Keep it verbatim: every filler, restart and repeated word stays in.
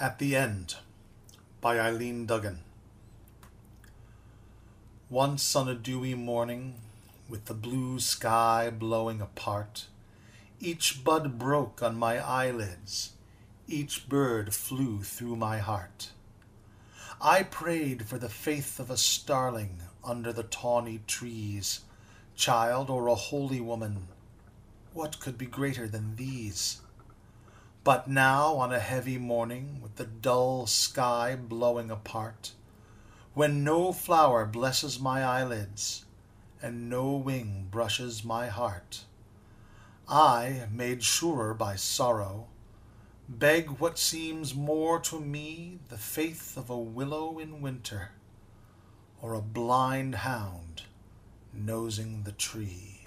At the End by Eileen Duggan. Once on a dewy morning, with the blue sky blowing apart, each bud broke on my eyelids, each bird flew through my heart. I prayed for the faith of a starling under the tawny trees, child or a holy woman, what could be greater than these? But now on a heavy morning, with the dull sky blowing apart, when no flower blesses my eyelids, and no wing brushes my heart, I, made surer by sorrow, beg what seems more to me the faith of a willow in winter, or a blind hound nosing the tree.